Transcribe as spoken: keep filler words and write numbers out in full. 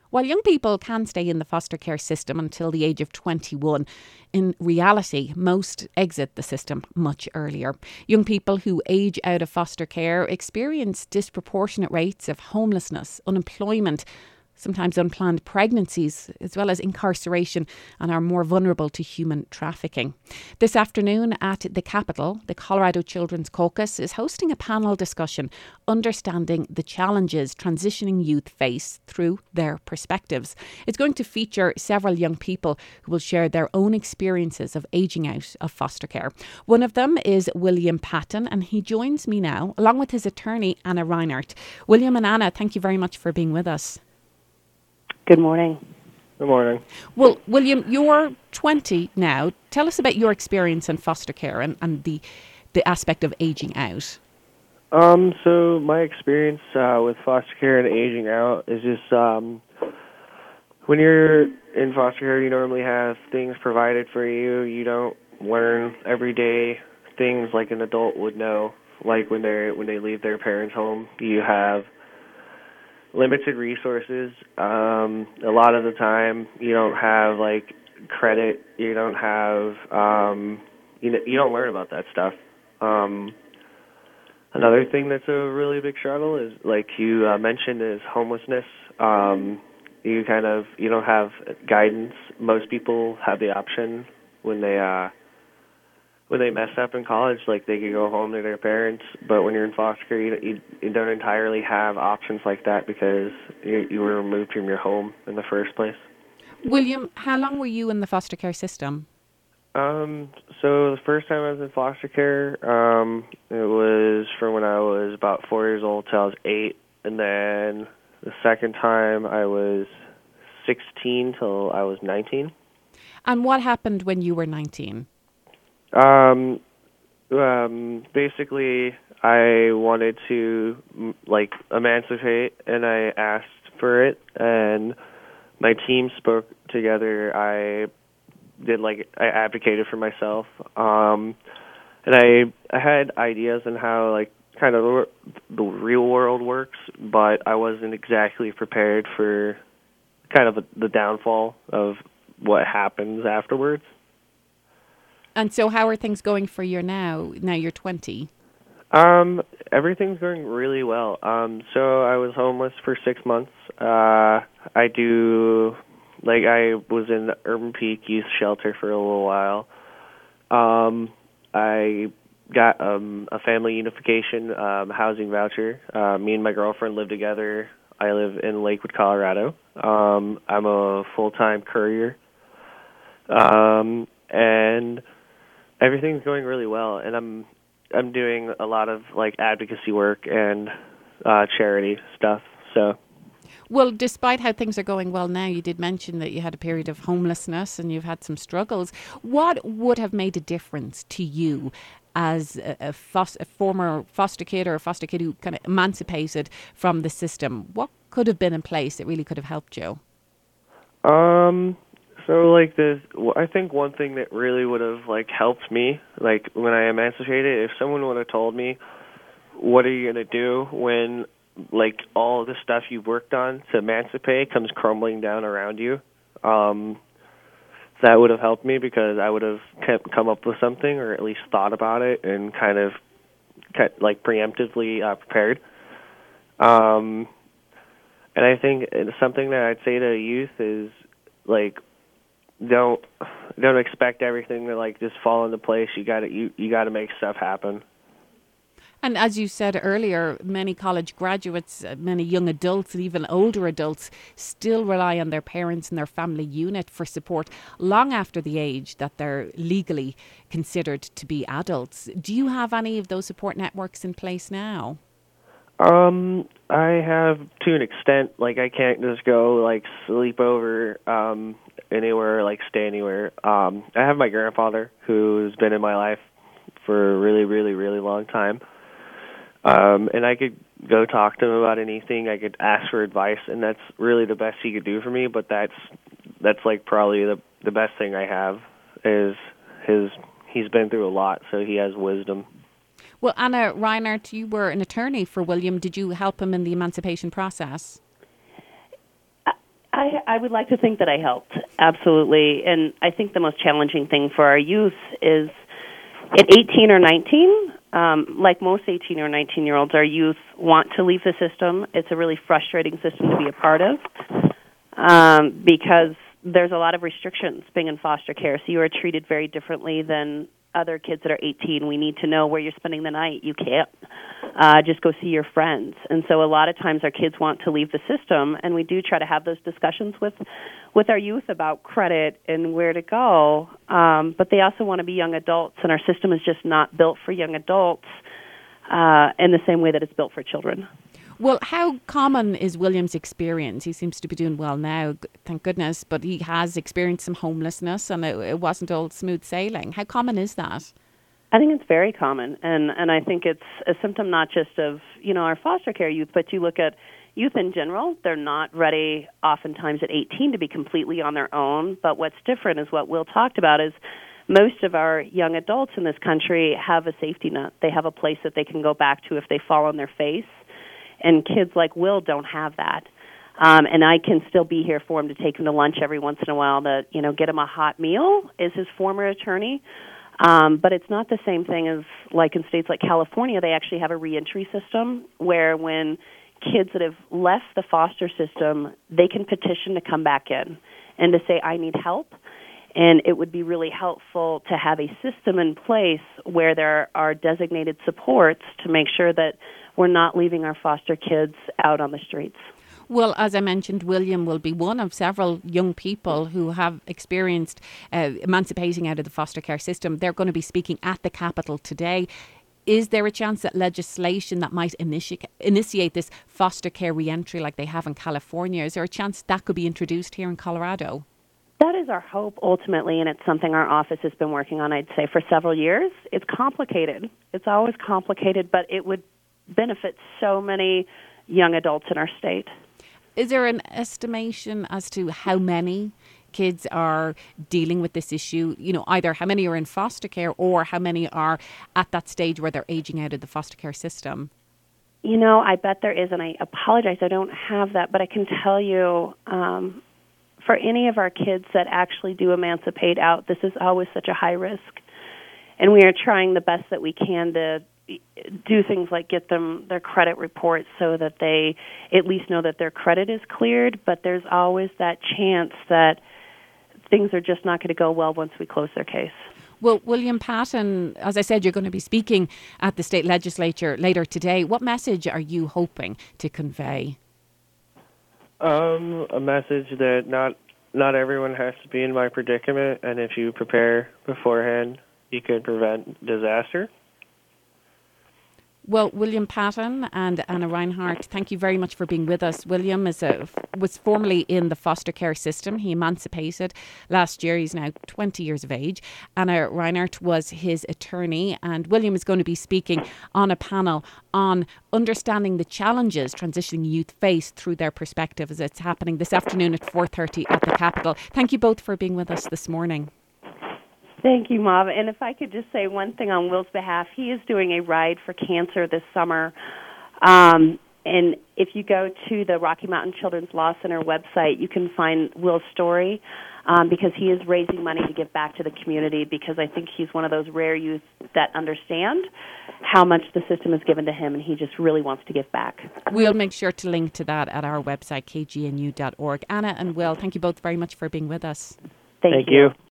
While young people can stay in the foster care system until the age of twenty-one, in reality, most exit the system much earlier. Young people who age out of foster care experience disproportionate rates of homelessness, unemployment, sometimes unplanned pregnancies, as well as incarceration, and are more vulnerable to human trafficking. This afternoon at the Capitol, the Colorado Children's Caucus is hosting a panel discussion understanding the challenges transitioning youth face through their perspectives. It's going to feature several young people who will share their own experiences of ageing out of foster care. One of them is William Patton, and he joins me now, along with his attorney, Anna Reinert. William and Anna, thank you very much for being with us. Good morning. Good morning. Well, William, you're twenty now. Tell us about your experience in foster care and, and the the aspect of aging out. Um, so my experience uh, with foster care and aging out is just um, when you're in foster care, you normally have things provided for you. You don't learn everyday things like an adult would know. Like when they when they leave their parents' home, you have limited resources. Um, a lot of the time, you don't have like credit. You don't have. Um, you know, you don't learn about that stuff. Um, another thing that's a really big struggle is, like you uh, mentioned, is homelessness. Um, you kind of you don't have guidance. Most people have the option when they uh, when they mess up in college, like they could go home to their parents. But when you're in foster care, you, you, you don't entirely have options like that because you, you were removed from your home in the first place. William, how long were you in the foster care system? Um, so the first time I was in foster care, um, it was from when I was about four years old till I was eight, and then the second time I was sixteen till I was nineteen. And what happened when you were nineteen? Um, um, basically, I wanted to, like, emancipate, and I asked for it, and my team spoke together. I did, like, I advocated for myself, um, and I, I had ideas on how, like, kind of the, the real world works, but I wasn't exactly prepared for kind of a, the downfall of what happens afterwards. And so how are things going for you now? Now you're twenty. Um, everything's going really well. Um, so I was homeless for six months. Uh, I do, like, I was in the Urban Peak Youth Shelter for a little while. Um, I got um, a family unification um, housing voucher. Uh, me and my girlfriend live together. I live in Lakewood, Colorado. Um, I'm a full-time courier. Um, and everything's going really well, and I'm I'm doing a lot of like advocacy work and uh, charity stuff. So, well, despite how things are going well now, you did mention that you had a period of homelessness and you've had some struggles. What would have made a difference to you as a, a, fos- a former foster kid or a foster kid who kind of emancipated from the system? What could have been in place that really could have helped you? Um. So, like, this, I think one thing that really would have, like, helped me, like, when I emancipated, if someone would have told me, what are you going to do when, like, all the stuff you worked on to emancipate comes crumbling down around you, um, that would have helped me because I would have kept, come up with something or at least thought about it and kind of, kept, like, preemptively uh, prepared. Um, and I think something that I'd say to youth is, like, Don't don't expect everything to like just fall into place. You got to you, you got to make stuff happen. And as you said earlier, many college graduates, uh, many young adults, and even older adults still rely on their parents and their family unit for support long after the age that they're legally considered to be adults. Do you have any of those support networks in place now? Um, I have to an extent. Like I can't just go like sleep over um, anywhere, like stay anywhere. Um, I have my grandfather who's been in my life for a really, really, really long time. Um, and I could go talk to him about anything. I could ask for advice, and that's really the best he could do for me. But that's that's like probably the the best thing I have is his. He's been through a lot, so he has wisdom. Well, Anna Reinert, you were an attorney for William. Did you help him in the emancipation process? I, I would like to think that I helped, absolutely. And I think the most challenging thing for our youth is at eighteen or nineteen, um, like most eighteen or nineteen-year-olds, our youth want to leave the system. It's a really frustrating system to be a part of um, because there's a lot of restrictions being in foster care. So you are treated very differently than other kids that are eighteen. We need to know where you're spending the night. You can't uh, just go see your friends. And so a lot of times our kids want to leave the system, and we do try to have those discussions with, with our youth about credit and where to go. Um, but they also want to be young adults, and our system is just not built for young adults uh, in the same way that it's built for children. Well, how common is William's experience? He seems to be doing well now, g- thank goodness, but he has experienced some homelessness and it, it wasn't all smooth sailing. How common is that? I think it's very common, and, and I think it's a symptom not just of, you know, our foster care youth, but you look at youth in general. They're not ready oftentimes at eighteen to be completely on their own, but what's different is what Will talked about is most of our young adults in this country have a safety net. They have a place that they can go back to if they fall on their face. And kids like Will don't have that. Um, and I can still be here for him to take him to lunch every once in a while to, you know, get him a hot meal as his former attorney. Um, but it's not the same thing as like in states like California. They actually have a reentry system where when kids that have left the foster system, they can petition to come back in and to say, I need help. And it would be really helpful to have a system in place where there are designated supports to make sure that we're not leaving our foster kids out on the streets. Well, as I mentioned, William will be one of several young people who have experienced uh, emancipating out of the foster care system. They're going to be speaking at the Capitol today. Is there a chance that legislation that might initi- initiate this foster care reentry like they have in California, is there a chance that could be introduced here in Colorado? That is our hope ultimately, and it's something our office has been working on, I'd say, for several years. It's complicated. It's always complicated, but it would benefit so many young adults in our state. Is there an estimation as to how many kids are dealing with this issue? You know, either how many are in foster care or how many are at that stage where they're aging out of the foster care system? You know, I bet there is, and I apologize, I don't have that, but I can tell you um, for any of our kids that actually do emancipate out, this is always such a high risk. And we are trying the best that we can to do things like get them their credit reports so that they at least know that their credit is cleared, but there's always that chance that things are just not going to go well once we close their case. Well, William Patton, as I said, you're going to be speaking at the state legislature later today. What message are you hoping to convey? Um, a message that not not everyone has to be in my predicament, and if you prepare beforehand, you can prevent disaster. Well, William Patton and Anna Reinhardt, thank you very much for being with us. William is a, was formerly in the foster care system. He emancipated last year. He's now twenty years of age. Anna Reinhardt was his attorney, and William is going to be speaking on a panel on understanding the challenges transitioning youth face through their perspective as it's happening this afternoon at four thirty at the Capitol. Thank you both for being with us this morning. Thank you, Mav. And if I could just say one thing on Will's behalf, he is doing a ride for cancer this summer. Um, and if you go to the Rocky Mountain Children's Law Center website, you can find Will's story um, because he is raising money to give back to the community because I think he's one of those rare youth that understand how much the system has given to him, and he just really wants to give back. We'll make sure to link to that at our website, k g n u dot org. Anna and Will, thank you both very much for being with us. Thank, Thank you. you.